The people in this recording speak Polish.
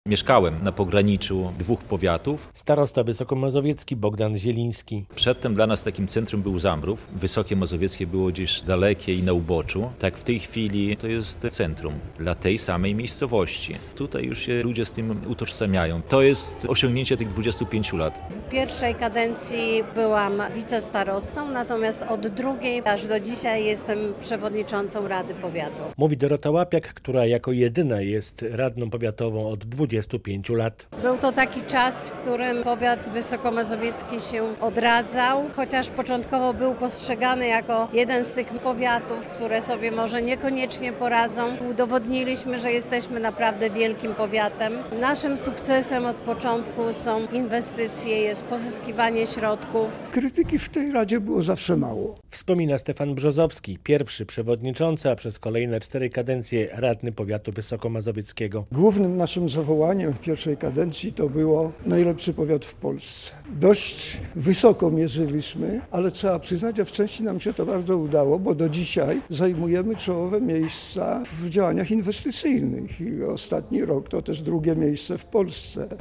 Mieszkałem na pograniczu dwóch powiatów. Starosta wysokomazowiecki Bogdan Zieliński. Przedtem dla nas takim centrum był Zambrów. Wysokie Mazowieckie było gdzieś dalekie i na uboczu. Tak w tej chwili to jest centrum dla tej samej miejscowości. Tutaj już się ludzie z tym utożsamiają. To jest osiągnięcie tych 25 lat. W pierwszej kadencji byłam wicestarostą, natomiast od drugiej aż do dzisiaj jestem przewodniczącą Rady Powiatu. Mówi Dorota Łapiak, która jako jedyna jest radną powiatową od 25 lat. Był to taki czas, w którym powiat wysokomazowiecki się odradzał, chociaż początkowo był postrzegany jako jeden z tych powiatów, które sobie może niekoniecznie poradzą. Udowodniliśmy, że jesteśmy naprawdę wielkim powiatem. Naszym sukcesem od początku są inwestycje, jest pozyskiwanie środków. Krytyki w tej Radzie było zawsze mało. Wspomina Stefan Brzozowski, pierwszy przewodniczący, a przez kolejne 4 kadencje radny powiatu wysokomazowieckiego. Głównym naszym zawołaniem w pierwszej kadencji to było najlepszy powiat w Polsce. Dość wysoko mierzyliśmy, ale trzeba przyznać, że w części nam się to bardzo udało, bo do dzisiaj zajmujemy czołowe miejsca w działaniach inwestycyjnych i ostatni rok to też drugie miejsce w Polsce.